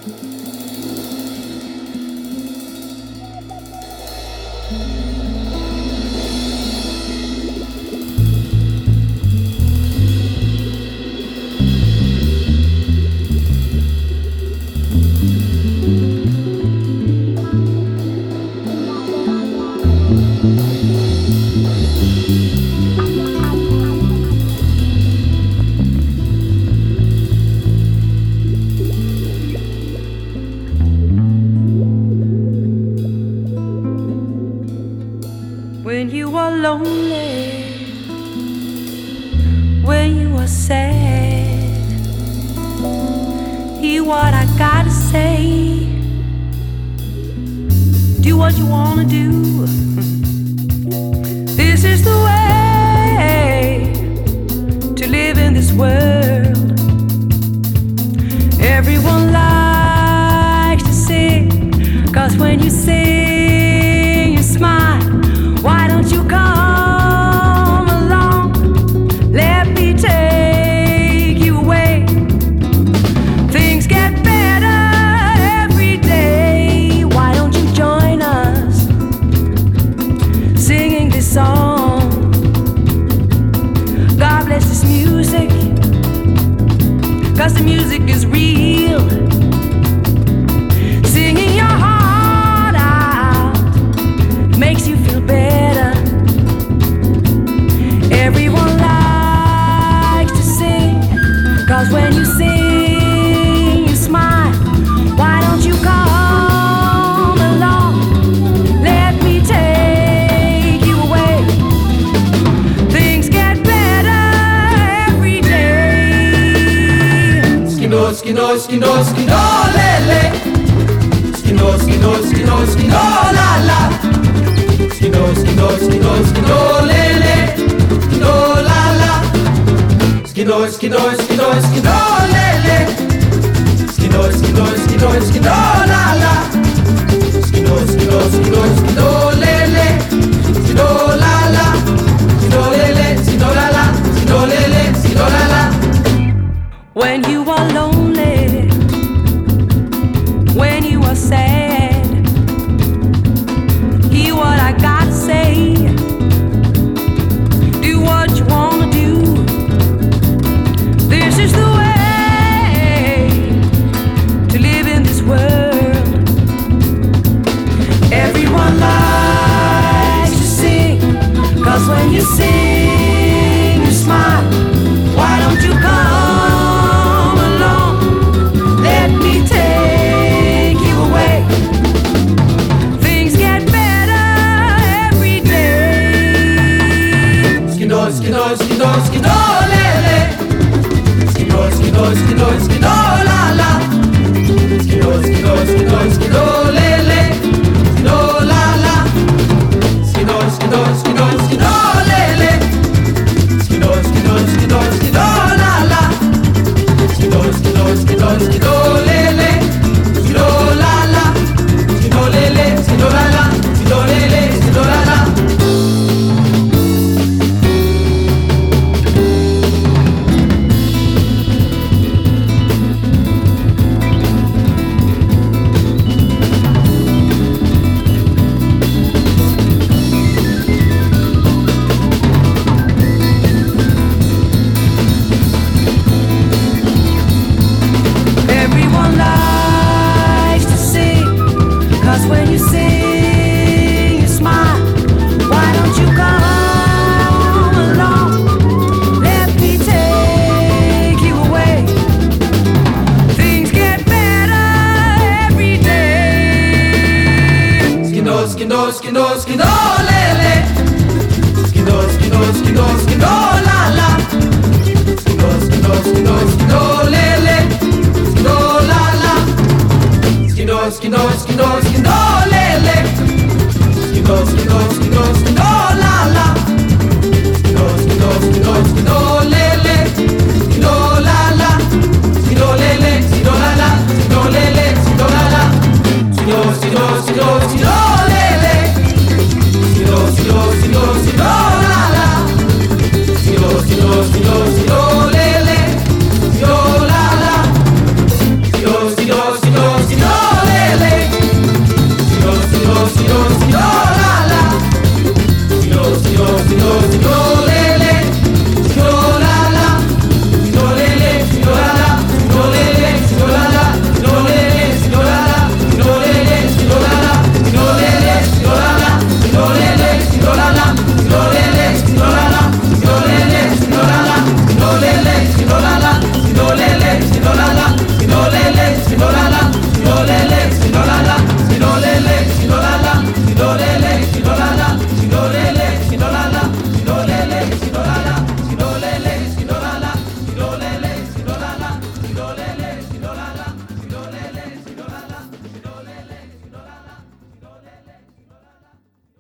When you are lonely, when you are sad, hear what I gotta say. Do what you wanna do. This is the way to live in this world. Everyone likes to sing, 'cause when you sing, you smile. Why don't you come along? Let me take you away. Things get better every day. Why don't you join us singing this song? God bless this music, 'cause the music is real. Singing your heart out makes you feel better. Everyone likes to sing, 'cause when you sing, you smile. Why don't you come along? Let me take you away. Things get better every day. Skino, skino, skino, skino, lele. Skino, skino, skino, skino, la la. Skino, skino, skino, skino, lele. Skino, la la. Skino, skino, skino, skino, lele. Skino, skino, skino, skino, la la. Skino, skino, skino, skino, lele. Skino, la la. Skino, lele, skino, la la. Skino, lele, skino, la la.